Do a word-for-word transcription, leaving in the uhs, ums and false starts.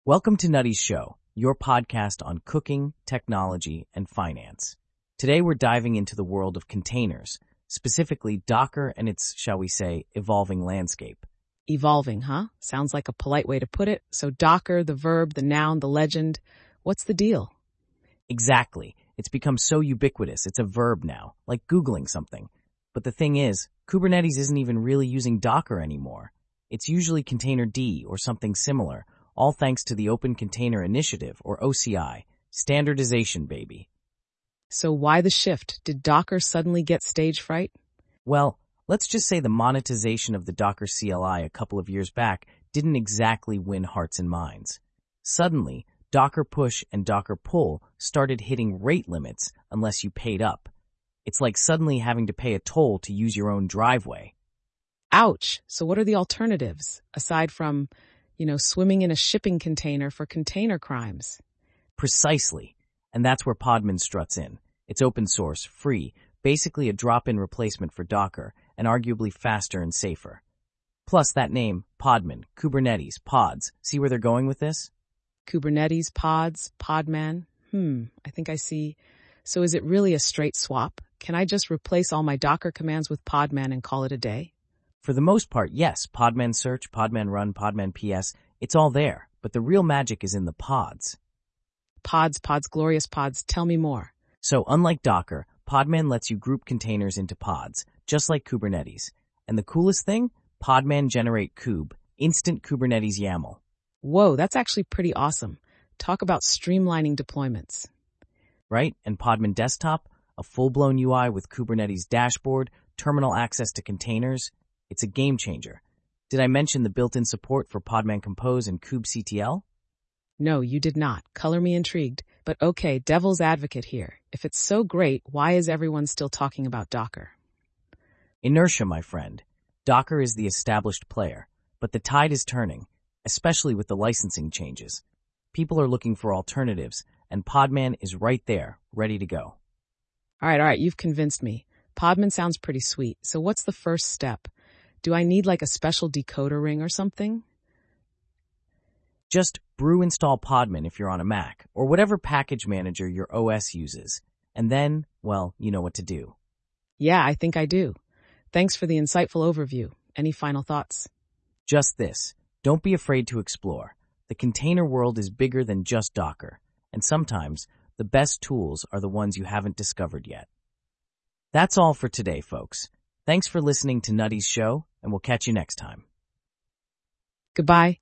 Welcome to Nutty's Show, your podcast on cooking, technology, and finance. Today we're diving into the world of containers, specifically Docker and its, shall we say, evolving landscape. Evolving, huh? Sounds like a polite way to put it. So Docker, the verb, the noun, the legend. What's the deal? Exactly. It's become so ubiquitous, it's a verb now, like Googling something. But the thing is, Kubernetes isn't even really using Docker anymore. It's usually Containerd or something similar, all thanks to the Open Container Initiative, or O C I. Standardization, baby. So why the shift? Did Docker suddenly get stage fright? Well, let's just say the monetization of the Docker C L I a couple of years back didn't exactly win hearts and minds. Suddenly, Docker push and Docker pull started hitting rate limits unless you paid up. It's like suddenly having to pay a toll to use your own driveway. Ouch. So what are the alternatives, aside from, you know, swimming in a shipping container for container crimes? Precisely. And that's where Podman struts in. It's open source, free, basically a drop-in replacement for Docker, and arguably faster and safer. Plus that name, Podman, Kubernetes, pods. See where they're going with this? Kubernetes, pods, Podman. Hmm, I think I see. So is it really a straight swap? Can I just replace all my Docker commands with Podman and call it a day? For the most part, yes. Podman search, Podman run, Podman P S, it's all there. But the real magic is in the pods. Pods, pods, glorious pods. Tell me more. So unlike Docker, Podman lets you group containers into pods, just like Kubernetes. And the coolest thing? Podman generate kube, instant Kubernetes YAML. Whoa, that's actually pretty awesome. Talk about streamlining deployments. Right? And Podman Desktop, a full-blown U I with Kubernetes dashboard, terminal access to containers. It's a game changer. Did I mention the built-in support for Podman Compose and kubectl? No, you did not. Color me intrigued. But okay, devil's advocate here. If it's so great, why is everyone still talking about Docker? Inertia, my friend. Docker is the established player, but the tide is turning, especially with the licensing changes. People are looking for alternatives, and Podman is right there, ready to go. All right, all right, you've convinced me. Podman sounds pretty sweet. So what's the first step? Do I need like a special decoder ring or something? Just brew install Podman if you're on a Mac, or whatever package manager your O S uses. And then, well, you know what to do. Yeah, I think I do. Thanks for the insightful overview. Any final thoughts? Just this. Don't be afraid to explore. The container world is bigger than just Docker, and sometimes the best tools are the ones you haven't discovered yet. That's all for today, folks. Thanks for listening to Nutty's Show, and we'll catch you next time. Goodbye.